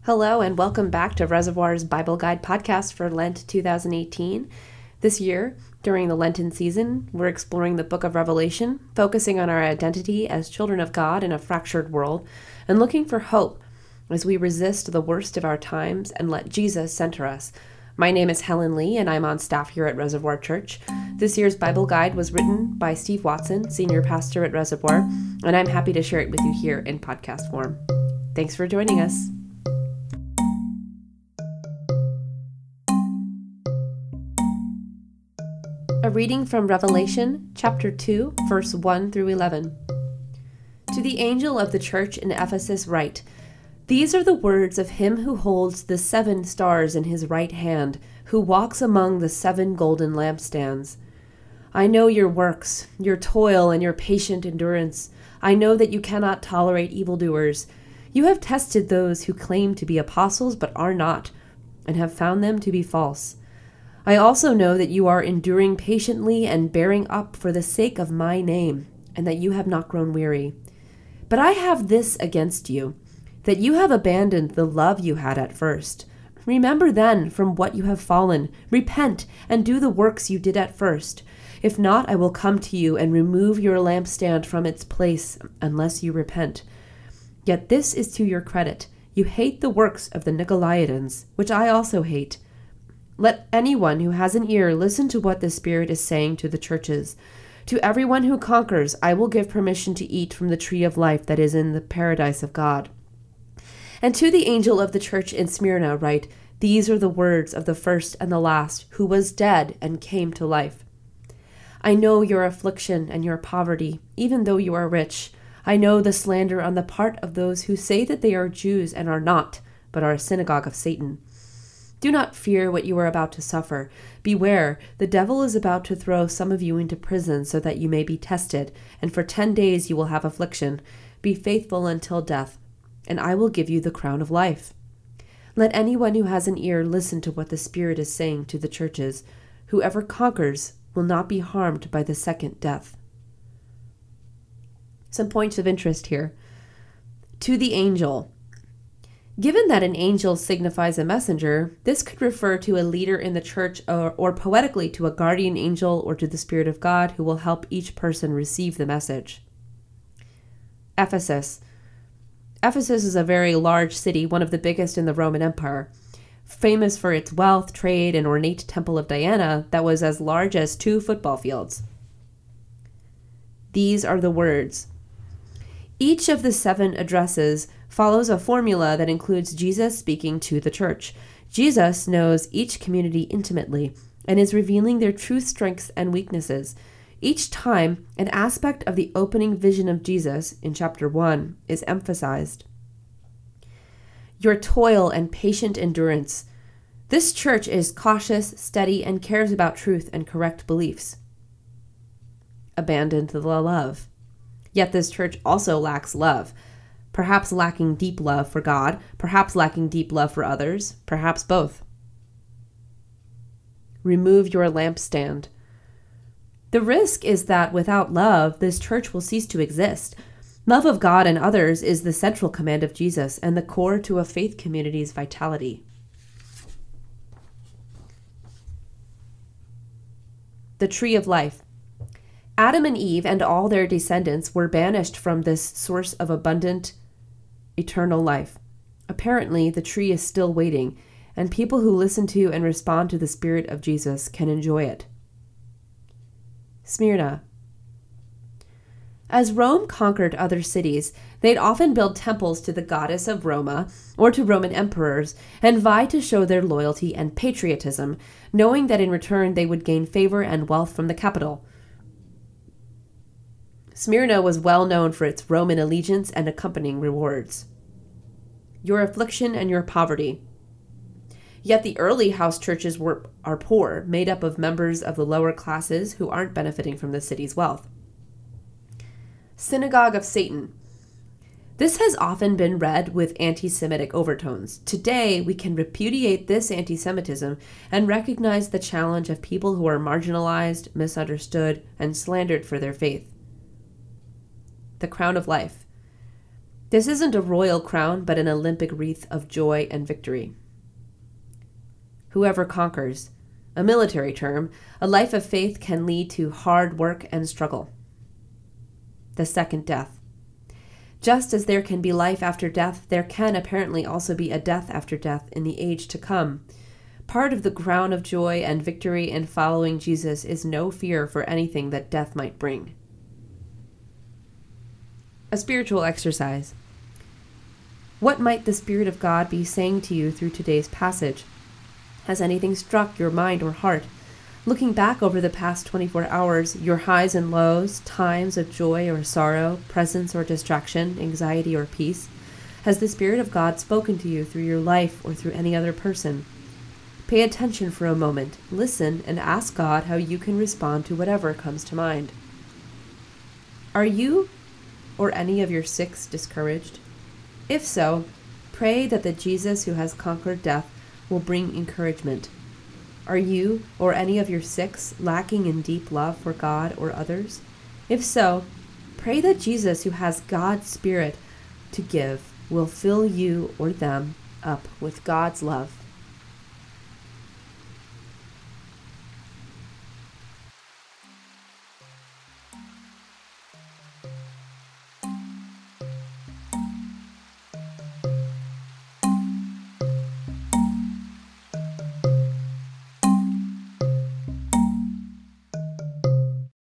Hello and welcome back to Reservoir's Bible Guide podcast for Lent 2018. This year, during the Lenten season, we're exploring the book of Revelation, focusing on our identity as children of God in a fractured world, and looking for hope as we resist the worst of our times and let Jesus center us. My name is Helen Lee, and I'm on staff here at Reservoir Church. This year's Bible Guide was written by Steve Watson, senior pastor at Reservoir, and I'm happy to share it with you here in podcast form. Thanks for joining us. A reading from Revelation, chapter 2, verse 1 through 11. To the angel of the church in Ephesus write, These are the words of him who holds the 7 stars in his right hand, who walks among the 7 golden lampstands. I know your works, your toil, and your patient endurance. I know that you cannot tolerate evildoers. You have tested those who claim to be apostles but are not, and have found them to be false. I also know that you are enduring patiently and bearing up for the sake of my name, and that you have not grown weary. But I have this against you, that you have abandoned the love you had at first. Remember then from what you have fallen, repent, and do the works you did at first. If not, I will come to you and remove your lampstand from its place, unless you repent. Yet this is to your credit. You hate the works of the Nicolaitans, which I also hate. Let anyone who has an ear listen to what the Spirit is saying to the churches. To everyone who conquers, I will give permission to eat from the tree of life that is in the paradise of God. And to the angel of the church in Smyrna write, These are the words of the first and the last, who was dead and came to life. I know your affliction and your poverty, even though you are rich. I know the slander on the part of those who say that they are Jews and are not, but are a synagogue of Satan. Do not fear what you are about to suffer. Beware, the devil is about to throw some of you into prison so that you may be tested, and for 10 days you will have affliction. Be faithful until death, and I will give you the crown of life. Let anyone who has an ear listen to what the Spirit is saying to the churches. Whoever conquers will not be harmed by the second death. Some points of interest here. To the angel. Given that an angel signifies a messenger, this could refer to a leader in the church or poetically to a guardian angel or to the Spirit of God who will help each person receive the message. Ephesus. Ephesus is a very large city, one of the biggest in the Roman Empire. Famous for its wealth, trade, and ornate temple of Diana that was as large as 2 football fields. These are the words. Each of the 7 addresses follows a formula that includes Jesus speaking to the church. Jesus knows each community intimately and is revealing their true strengths and weaknesses. Each time, an aspect of the opening vision of Jesus in chapter 1 is emphasized. Your toil and patient endurance. This church is cautious, steady, and cares about truth and correct beliefs. Abandoned the love. Yet this church also lacks love. Perhaps lacking deep love for God, perhaps lacking deep love for others, perhaps both. Remove your lampstand. The risk is that without love, this church will cease to exist. Love of God and others is the central command of Jesus and the core to a faith community's vitality. The tree of life. Adam and Eve and all their descendants were banished from this source of abundant, eternal life. Apparently, the tree is still waiting, and people who listen to and respond to the Spirit of Jesus can enjoy it. Smyrna. As Rome conquered other cities, they'd often build temples to the goddess of Roma or to Roman emperors and vie to show their loyalty and patriotism, knowing that in return they would gain favor and wealth from the capital. Smyrna was well known for its Roman allegiance and accompanying rewards. Your affliction and your poverty. Yet the early house churches are poor, made up of members of the lower classes who aren't benefiting from the city's wealth. Synagogue of Satan. This has often been read with anti-Semitic overtones. Today, we can repudiate this anti-Semitism and recognize the challenge of people who are marginalized, misunderstood, and slandered for their faith. The crown of life. This isn't a royal crown, but an Olympic wreath of joy and victory. Whoever conquers, a military term, a life of faith can lead to hard work and struggle. The second death. Just as there can be life after death, there can apparently also be a death after death in the age to come. Part of the crown of joy and victory in following Jesus is no fear for anything that death might bring. A spiritual exercise. What might the Spirit of God be saying to you through today's passage? Has anything struck your mind or heart? Looking back over the past 24 hours, your highs and lows, times of joy or sorrow, presence or distraction, anxiety or peace, has the Spirit of God spoken to you through your life or through any other person? Pay attention for a moment, listen, and ask God how you can respond to whatever comes to mind. Are you or any of your six discouraged? If so, pray that the Jesus who has conquered death will bring encouragement. Are you or any of your six lacking in deep love for God or others? If so, pray that Jesus, who has God's Spirit to give, will fill you or them up with God's love.